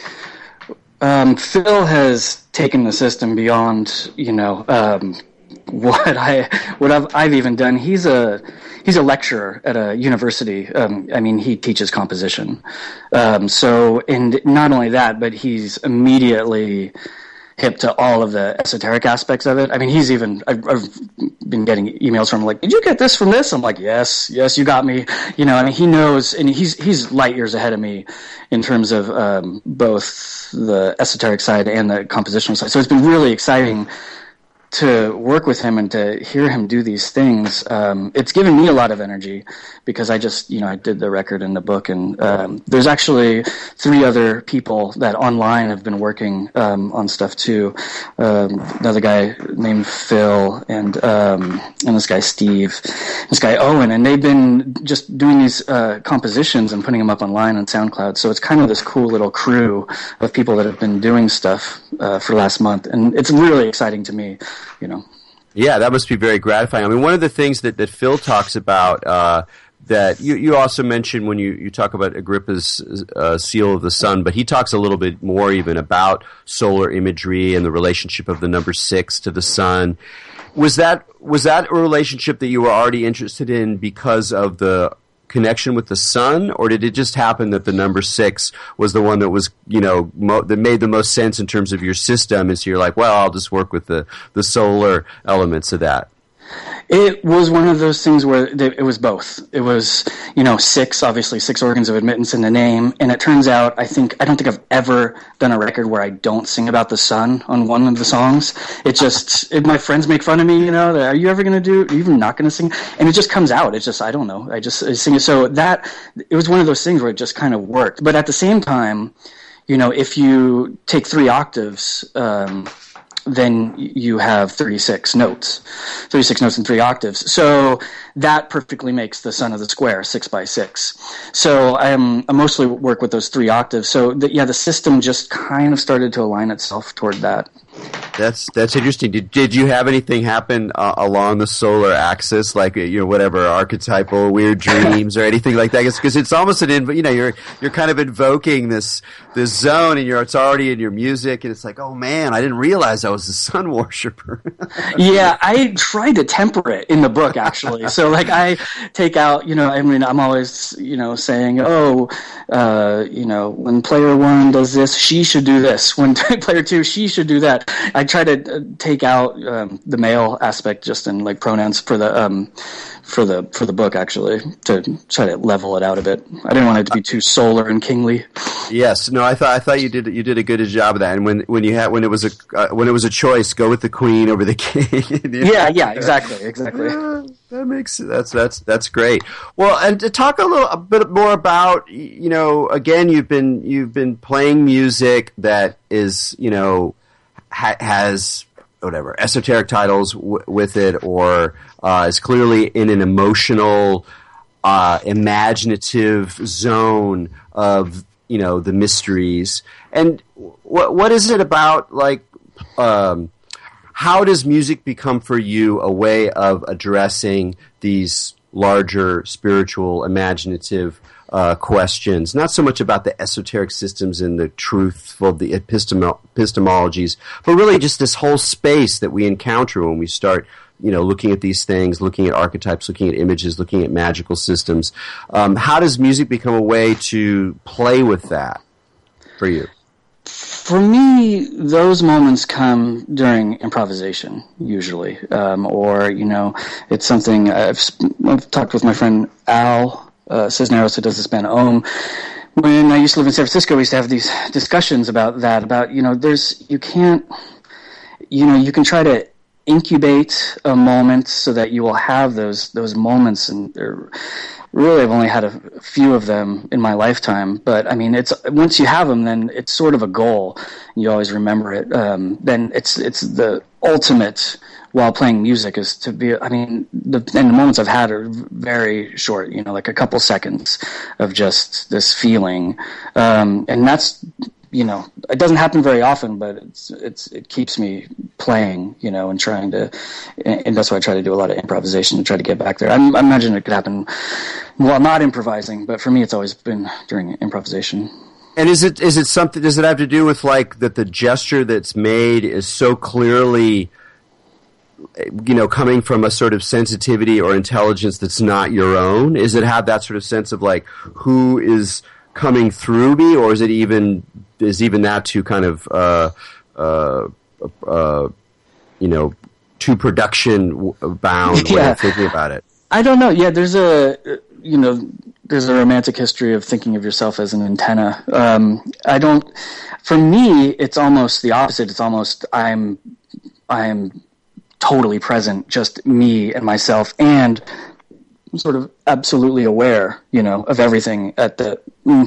Speaker 2: Um, Phil has taken the system beyond, you know, um, what I what I've, I've even done. He's a he's a lecturer at a university. Um, I mean, he teaches composition. Um, so, and not only that, but he's immediately hip to all of the esoteric aspects of it. I mean, he's even, I've, I've been getting emails from him like, did you get this from this? I'm like, yes, yes, you got me. You know, I mean, he knows, and he's, he's light years ahead of me in terms of, um, both the esoteric side and the compositional side. So it's been really exciting to work with him and to hear him do these things. Um, it's given me a lot of energy because I just, you know, I did the record and the book, and um, there's actually three other people that online have been working um, on stuff too. Um, another guy named Phil and um, and this guy Steve, this guy Owen, and they've been just doing these uh, compositions and putting them up online on SoundCloud. So it's kind of this cool little crew of people that have been doing stuff uh, for the last month, and it's really exciting to me. You know,
Speaker 1: yeah, that must be very gratifying. I mean, one of the things that, that Phil talks about uh, that you, you also mentioned when you, you talk about Agrippa's uh, Seal of the Sun, but he talks a little bit more even about solar imagery and the relationship of the number six to the sun. Was that was that a relationship that you were already interested in because of the connection with the sun, or did it just happen that the number six was the one that was, you know, mo- that made the most sense in terms of your system, and so you're like, well, I'll just work with the, the solar elements of that?
Speaker 2: It was one of those things where it was both. It was, you know, six, obviously six organs of admittance in the name, and it turns out, I think, I don't think I've ever done a record where I don't sing about the sun on one of the songs. It just, it, my friends make fun of me, you know, are you ever going to do, are you even not going to sing? And it just comes out. It's just, I don't know, I just I sing it. So that, it was one of those things where it just kind of worked. But at the same time, you know, if you take three octaves, um, then you have thirty-six notes, thirty-six notes in three octaves. So that perfectly makes the sun of the square six by six. So I am I mostly work with those three octaves. So the, yeah, the system just kind of started to align itself toward that.
Speaker 1: That's that's interesting. Did did you have anything happen uh, along the solar axis, like you know whatever archetypal weird dreams or anything like that? Because it's almost an inv- you know you're you're kind of invoking this this zone, and you're it's already in your music, and it's like, oh man, I didn't realize I was a sun worshiper.
Speaker 2: Yeah, I tried to temper it in the book actually. So like I take out, you know, I mean I'm always you know saying, oh, uh, you know when player one does this, she should do this. When player two, she should do that. I try to uh, take out um, the male aspect just in like pronouns for the um, for the for the book actually to try to level it out a bit. I didn't want it to be too solar and kingly.
Speaker 1: Yes, no, I thought I thought you did you did a good job of that. And when when you had when it was a uh, when it was a choice, go with the queen over the king.
Speaker 2: yeah, yeah, exactly, exactly.
Speaker 1: Uh, that makes that's that's that's great. Well, and to talk a little a bit more about you know again you've been you've been playing music that is you know. Ha- has whatever esoteric titles w- with it, or uh, is clearly in an emotional, uh, imaginative zone of you know the mysteries. And what what is it about? Like, um, how does music become for you a way of addressing these larger spiritual, imaginative Uh, questions, not so much about the esoteric systems and the truthful, the epistemo- epistemologies, but really just this whole space that we encounter when we start, you know, looking at these things, looking at archetypes, looking at images, looking at magical systems. Um, how does music become a way to play with that for you?
Speaker 2: For me, those moments come during improvisation, usually, um, or, you know, it's something I've, I've talked with my friend Al Uh, Cisneros, who does this band Ohm. When I used to live in San Francisco, we used to have these discussions about that, about, you know, there's, you can't, you know, you can try to incubate a moment so that you will have those those moments, and really I've only had a few of them in my lifetime, but I mean, it's once you have them, then it's sort of a goal. You always remember it. Um, then it's it's the ultimate while playing music is to be. I mean, the and the moments I've had are very short. You know, like a couple seconds of just this feeling, um, and that's. You know, it doesn't happen very often, but it's it's it keeps me playing, you know, and trying to, and that's why I try to do a lot of improvisation to try to get back there. I, I imagine it could happen while not improvising, but for me, it's always been during improvisation.
Speaker 1: And is it is it something? Does it have to do with like that the gesture that's made is so clearly, you know, coming from a sort of sensitivity or intelligence that's not your own? Is it have that sort of sense of like who is coming through me, or is it even is even that too kind of uh, uh, uh, you know, too production bound
Speaker 2: yeah.
Speaker 1: way of thinking about it?
Speaker 2: I don't know. Yeah, there's a you know there's a romantic history of thinking of yourself as an antenna. Um, I don't. For me, it's almost the opposite. It's almost I'm I'm totally present, just me and myself, and I'm sort of absolutely aware, you know, of everything at the, mm,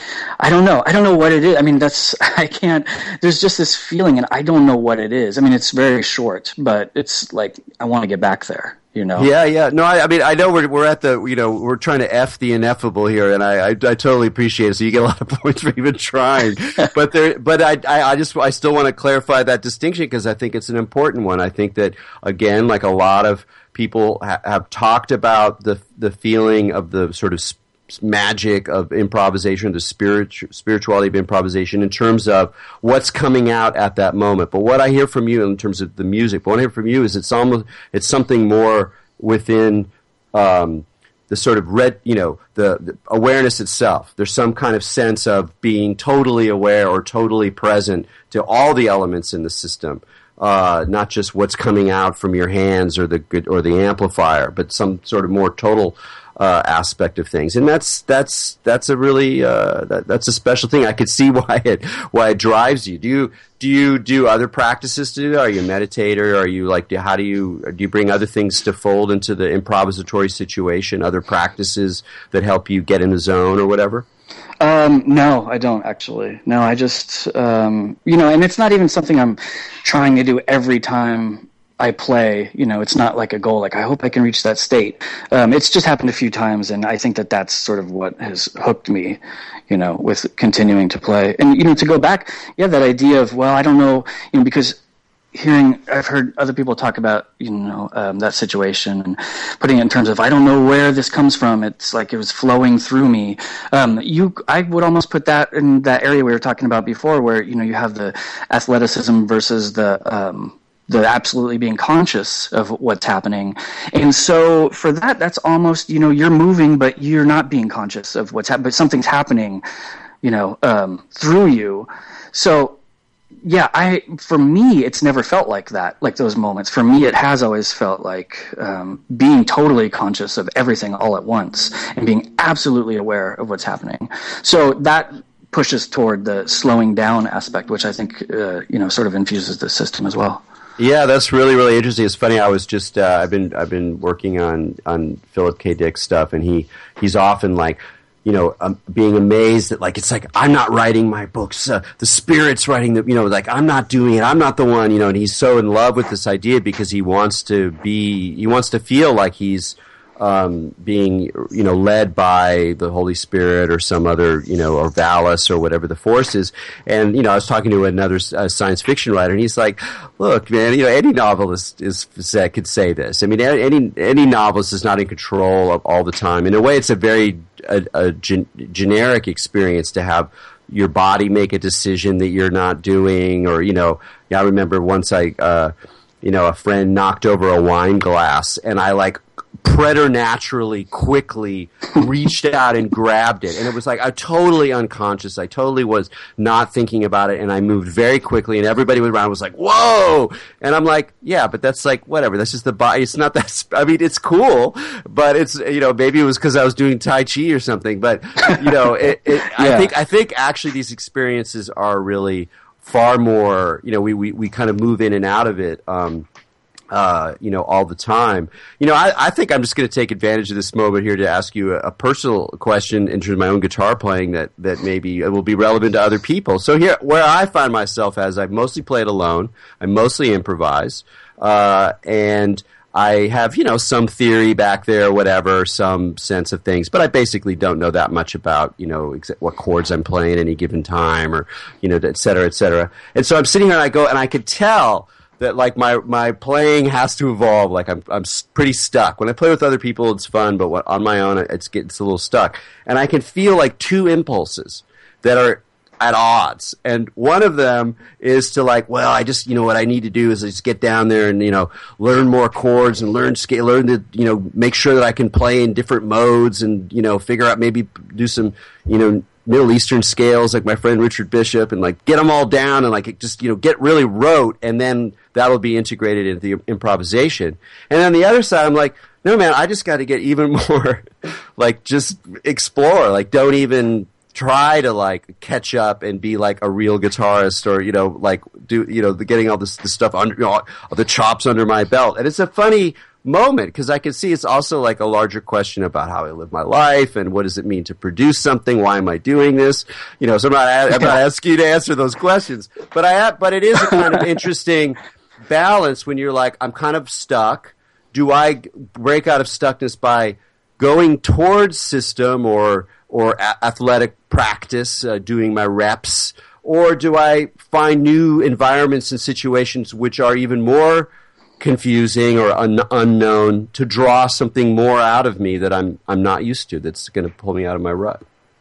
Speaker 2: I don't know. I don't know what it is. I mean, that's, I can't, there's just this feeling and I don't know what it is. I mean, it's very short, but it's like, I want to get back there, you know?
Speaker 1: Yeah, yeah. No, I, I mean, I know we're, we're at the, you know, we're trying to F the ineffable here, and I, I, I totally appreciate it. So you get a lot of points for even trying. but there, but I, I, I just, I still want to clarify that distinction because I think it's an important one. I think that, again, like a lot of, people ha- have talked about the the feeling of the sort of sp- magic of improvisation, the spirit spirituality of improvisation in terms of what's coming out at that moment. But what I hear from you in terms of the music, but what I hear from you is it's almost it's something more within um, the sort of red, you know, the, the awareness itself. There's some kind of sense of being totally aware or totally present to all the elements in the system. Uh, not just what's coming out from your hands or the good or the amplifier, but some sort of more total uh, aspect of things, and that's that's that's a really uh, that, that's a special thing. I could see why it why it drives you. Do you do you do other practices to do that? Are you a meditator? Are you like do, how do you do you bring other things to fold into the improvisatory situation? Other practices that help you get in the zone or whatever?
Speaker 2: Um, no, I don't actually. No, I just, um, you know, and it's not even something I'm trying to do every time I play. You know, it's not like a goal, like I hope I can reach that state. Um, it's just happened a few times, and I think that that's sort of what has hooked me, you know, with continuing to play. And, you know, to go back, yeah, that idea of, well, I don't know, you know, because hearing, I've heard other people talk about, you know, um, that situation and putting it in terms of, I don't know where this comes from. It's like it was flowing through me. Um, you, I would almost put that in that area we were talking about before where, you know, you have the athleticism versus the, um, the absolutely being conscious of what's happening. And so for that, that's almost, you know, you're moving, but you're not being conscious of what's happening, but something's happening, you know, um, through you. So, yeah, I for me, it's never felt like that, like those moments. For me, it has always felt like um, being totally conscious of everything all at once and being absolutely aware of what's happening. So that pushes toward the slowing down aspect, which I think, uh, you know, sort of infuses the system as well.
Speaker 1: Yeah, that's really, really interesting. It's funny. I was just uh, I've been I've been working on on Philip K. Dick's stuff, and he he's often like, you know, um, being amazed that, like, it's like, I'm not writing my books, uh, the Spirit's writing the, you know, like, I'm not doing it, I'm not the one, you know, and he's so in love with this idea because he wants to be, he wants to feel like he's um, being, you know, led by the Holy Spirit or some other, you know, or Valis or whatever the force is. And, you know, I was talking to another uh, science fiction writer, and he's like, look, man, you know, any novelist is, is could say this. I mean, any any novelist is not in control of all the time. In a way, it's a very a, a gen- generic experience to have your body make a decision that you're not doing, or, you know, yeah, I remember once I, uh, you know, a friend knocked over a wine glass, and I, like, preternaturally quickly reached out and grabbed it, and it was like I totally unconscious. I totally was not thinking about it, and I moved very quickly, and everybody around was like, "Whoa!" And I'm like, "Yeah, but that's like whatever. That's just the body. It's not that. Sp- I mean, it's cool, but it's, you know, maybe it was because I was doing Tai Chi or something. But, you know, it, it, yeah. I think I think actually these experiences are really far more. You know, we we we kind of move in and out of it. Um, uh, you know, all the time. You know, I, I think I'm just going to take advantage of this moment here to ask you a, a personal question in terms of my own guitar playing that, that maybe will be relevant to other people. So here, where I find myself as I mostly play it alone, I mostly improvise, uh, and I have, you know, some theory back there, whatever, some sense of things, but I basically don't know that much about, you know, ex- what chords I'm playing at any given time or, you know, et cetera, et cetera. And so I'm sitting here and I go, and I could tell that like my, my playing has to evolve. Like I'm, I'm pretty stuck. When I play with other people, it's fun, but what, on my own, it's, it's a little stuck. And I can feel like two impulses that are at odds. And one of them is to like, well, I just, you know, what I need to do is just get down there and, you know, learn more chords and learn scale, learn to, you know, make sure that I can play in different modes and, you know, figure out maybe do some, you know, Middle Eastern scales like my friend Richard Bishop and like get them all down and like just, you know, get really rote and then that'll be integrated into the improvisation. And on the other side, I'm like, no, man, I just got to get even more like just explore, like don't even try to like catch up and be like a real guitarist or, you know, like do, you know, the, getting all this, this stuff under, you know, all the chops under my belt. And it's a funny moment because I can see it's also like a larger question about how I live my life and what does it mean to produce something? Why am I doing this? You know, so I'm not, I'm not asking you to answer those questions, but I have, but it is a kind of interesting balance when you're like, I'm kind of stuck. Do I break out of stuckness by going towards system or, or a- athletic practice, uh, doing my reps, or do I find new environments and situations which are even more confusing or un- unknown to draw something more out of me that I'm I'm not used to that's going to pull me out of my rut?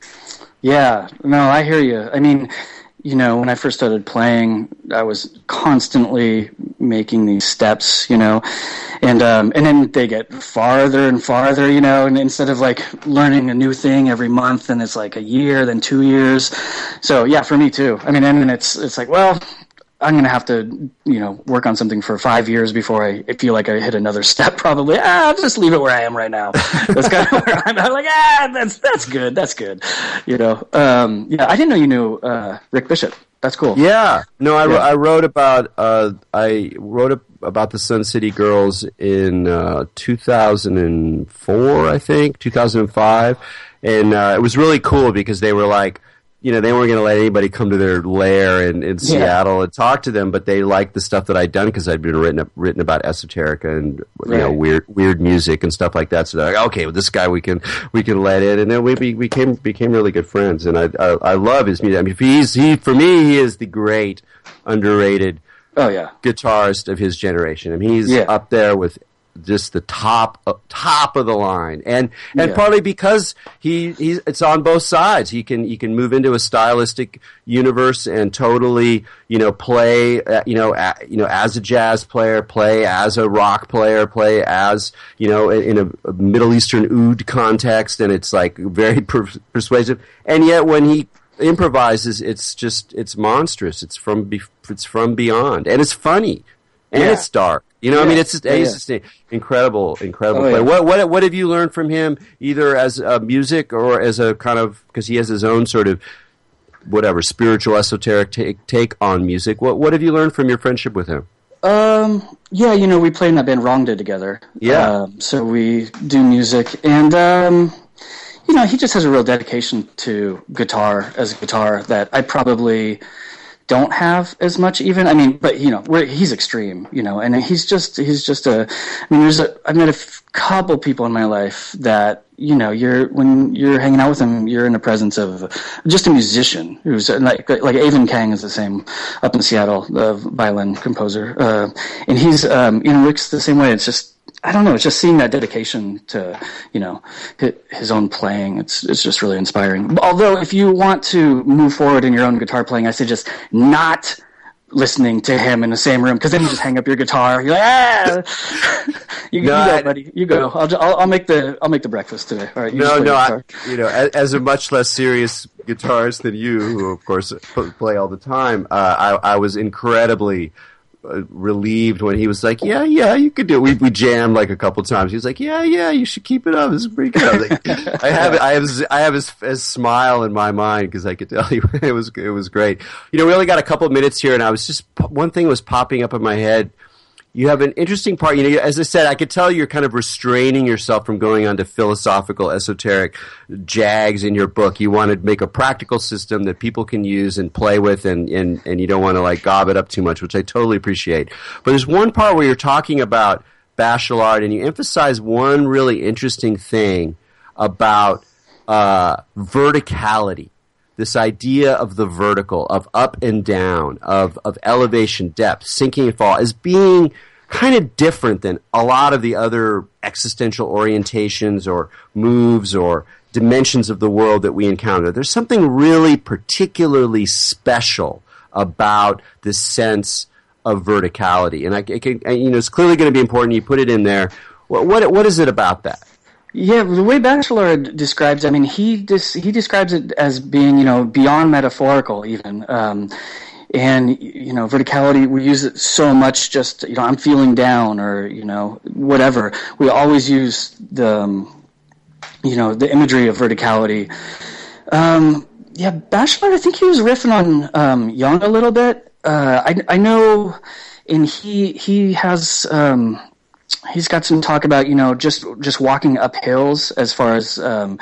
Speaker 2: Yeah, no, I hear you. I mean, you know, when I first started playing, I was constantly making these steps, you know, and um, and then they get farther and farther, you know, and instead of like learning a new thing every month, and it's like a year, then two years. So yeah, for me too. I mean, and then it's it's like, well, I'm going to have to, you know, work on something for five years before I feel like I hit another step. Probably, ah, I'll just leave it where I am right now. That's kind of where I'm, I'm like, ah, that's that's good, that's good, you know. Um, yeah, I didn't know you knew uh, Rick Bishop. That's cool.
Speaker 1: Yeah, no, I,
Speaker 2: yeah.
Speaker 1: I wrote about uh, I wrote about the Sun City Girls in uh, two thousand four, I think, two thousand five, and uh, it was really cool because they were like, you know, they weren't going to let anybody come to their lair in, in Seattle yeah. and talk to them, but they liked the stuff that I'd done because I'd been written written about esoterica and you
Speaker 2: right.
Speaker 1: know weird weird music and stuff like that. So they're like, okay, well, this guy we can we can let in, and then we be, became became really good friends. And I, I I love his music. I mean, he's he for me he is the great underrated
Speaker 2: oh yeah
Speaker 1: guitarist of his generation. I mean, he's
Speaker 2: yeah.
Speaker 1: up there with just the top uh, top of the line, and and
Speaker 2: yeah.
Speaker 1: partly because he he's it's on both sides. He can he can move into a stylistic universe and totally you know play uh, you know a, you know as a jazz player, play as a rock player, play as you know in a, a Middle Eastern oud context, and it's like very per- persuasive. And yet when he improvises, it's just it's monstrous. It's from be- it's from beyond, and it's funny, and
Speaker 2: yeah.
Speaker 1: it's dark. You know,
Speaker 2: yeah.
Speaker 1: I mean, it's just,
Speaker 2: yeah,
Speaker 1: he's
Speaker 2: yeah.
Speaker 1: just an incredible, incredible
Speaker 2: oh,
Speaker 1: player.
Speaker 2: yeah.
Speaker 1: What, what, what have you learned from him, either as a music or as a kind of, because he has his own sort of, whatever, spiritual, esoteric take, take on music. What, what have you learned from your friendship with him?
Speaker 2: Um, yeah, you know, we played in that band Wrongdid together.
Speaker 1: Yeah.
Speaker 2: Um, so we do music, and, um, you know, he just has a real dedication to guitar as a guitar that I probably don't have as much even. I mean, but you know, we're, he's extreme, you know, and he's just, he's just a, I mean, there's a, I've met a f- couple people in my life that, you know, you're, when you're hanging out with them, you're in the presence of just a musician who's like, like Avon Kang is the same up in Seattle, the violin composer. Uh, and he's, um, you know, Rick's the same way. It's just, I don't know. It's just seeing that dedication to, you know, his own playing. It's it's just really inspiring. Although, if you want to move forward in your own guitar playing, I suggest not listening to him in the same room, because then you just hang up your guitar. You're like, ah, you,
Speaker 1: no,
Speaker 2: you go,
Speaker 1: I,
Speaker 2: buddy. You go. I'll, I'll I'll make the I'll make the breakfast today. All right. You
Speaker 1: no, no. I, you know, as, as a much less serious guitarist than you, who of course play all the time, uh, I I was incredibly relieved when he was like, yeah, yeah, you could do it. We we jammed like a couple times. He was like, yeah, yeah, you should keep it up. This is pretty good. I was like, I have it. I have I have his, his smile in my mind because I could tell you it was it was great. You know, we only got a couple minutes here, and I was just one thing was popping up in my head. you have an interesting part. You know, as I said, I could tell you're kind of restraining yourself from going on to philosophical, esoteric jags in your book. You want to make a practical system that people can use and play with, and, and, and you don't want to like gob it up too much, which I totally appreciate. But there's one part where you're talking about Bachelard, and you emphasize one really interesting thing about uh, verticality. This idea of the vertical, of up and down, of, of elevation, depth, sinking and fall, as being kind of different than a lot of the other existential orientations or moves or dimensions of the world that we encounter. There's something really particularly special about this sense of verticality. And I, I can, you know, it's clearly going to be important. You put it in there. What, what, what is it about that?
Speaker 2: Yeah, the way Bachelard describes, I mean, he dis- he describes it as being, you know, beyond metaphorical even. Um, and, you know, verticality, we use it so much just, you know, I'm feeling down or, you know, whatever. We always use the, um, you know, the imagery of verticality. Um, yeah, Bachelard, I think he was riffing on um, Jung a little bit. Uh, I, I know, and he, he has... Um, He's got some talk about, you know, just just walking up hills as far as um,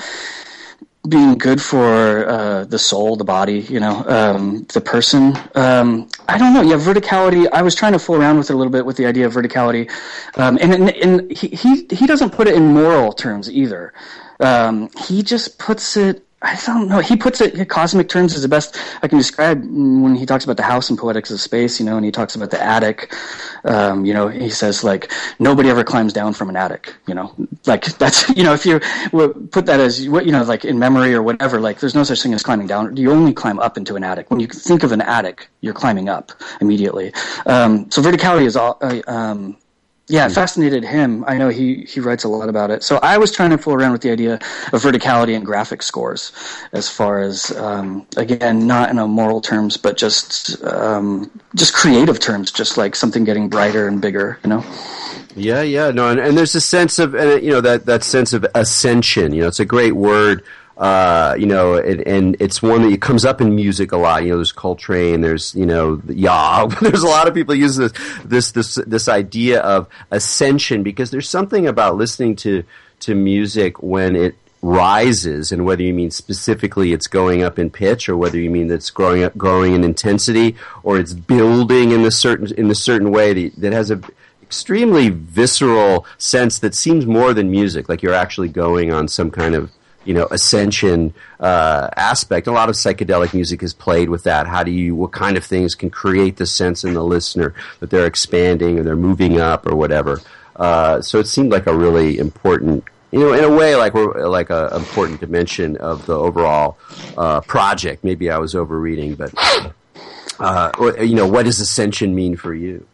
Speaker 2: being good for uh, the soul, the body, you know, um, the person. Um, I don't know. Yeah, verticality. I was trying to fool around with it a little bit with the idea of verticality, um, and, and and he he he doesn't put it in moral terms either. Um, he just puts it. I don't know. He puts it in cosmic terms is the best I can describe when he talks about the house in Poetics of Space, you know, and he talks about the attic. Um, you know, he says, like, nobody ever climbs down from an attic, you know. Like, that's, you know, if you put that as, you know, like in memory or whatever, like, there's no such thing as climbing down. You only climb up into an attic. When you think of an attic, you're climbing up immediately. Um, so verticality is all... Uh, um, Yeah, it fascinated him. I know he, he writes a lot about it. So I was trying to fool around with the idea of verticality and graphic scores as far as, um, again, not in a moral terms, but just um, just creative terms, just like something getting brighter and bigger, you know?
Speaker 1: Yeah, yeah. No, and, and there's a sense of, uh, you know, that, that sense of ascension. You know, it's a great word. Uh, you know, and, and it's one that comes up in music a lot. You know, there's Coltrane, there's, you know, yeah, there's a lot of people use this, this, this, this idea of ascension because there's something about listening to, to music when it rises, and whether you mean specifically it's going up in pitch or whether you mean that it's growing up, growing in intensity or it's building in a certain, in a certain way that, that has a extremely visceral sense that seems more than music, like you're actually going on some kind of, you know, ascension uh, aspect. A lot of psychedelic music is played with that. How do you, what kind of things can create the sense in the listener that they're expanding or they're moving up or whatever. Uh, so it seemed like a really important, you know, in a way, like we're like a important dimension of the overall uh, project. Maybe I was overreading, but uh, or, you know, what does ascension mean for you?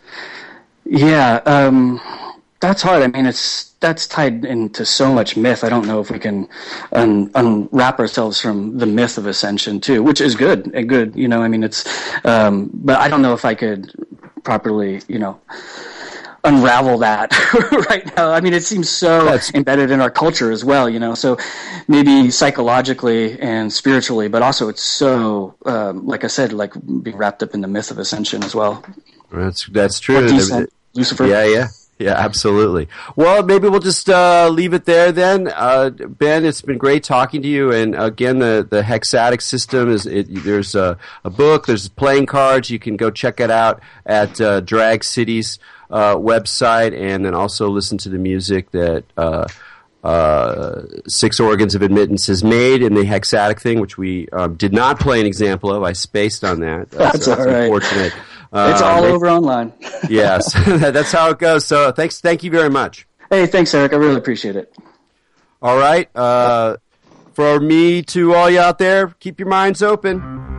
Speaker 2: Yeah, um, that's hard. I mean, it's that's tied into so much myth. I don't know if we can un- unwrap ourselves from the myth of ascension too, which is good and good. You know, I mean, it's, um, but I don't know if I could properly, you know, unravel that right now. I mean, it seems so That's, embedded in our culture as well, you know, so maybe psychologically and spiritually, but also it's so, um, like I said, like being wrapped up in the myth of ascension as well.
Speaker 1: That's, that's true.
Speaker 2: Descent, Lucifer.
Speaker 1: Yeah, yeah. Yeah, absolutely. Well, maybe we'll just uh, leave it there then. Uh, Ben, it's been great talking to you. And again, the, the Hexatic system is, it, there's a, a book, there's playing cards. You can go check it out at uh, Drag City's uh, website, and then also listen to the music that uh, uh, Six Organs of Admittance has made in the Hexatic thing, which we um, did not play an example of. I spaced on that.
Speaker 2: That's, that's all right.
Speaker 1: Unfortunate.
Speaker 2: It's all um, over online.
Speaker 1: Yes, that's how it goes. So thanks, thank you very much.
Speaker 2: Hey, thanks, Eric. I really appreciate it.
Speaker 1: All right. Uh, for me to all you out there, keep your minds open.